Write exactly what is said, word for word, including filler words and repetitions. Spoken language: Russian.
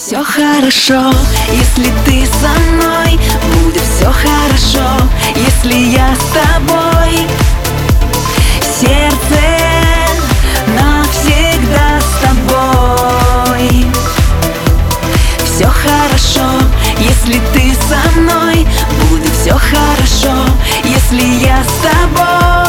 Все хорошо, если ты со мной. Будет все хорошо, если я с тобой. Сердце навсегда с тобой. Все хорошо, если ты со мной. Будет все хорошо, если я с тобой.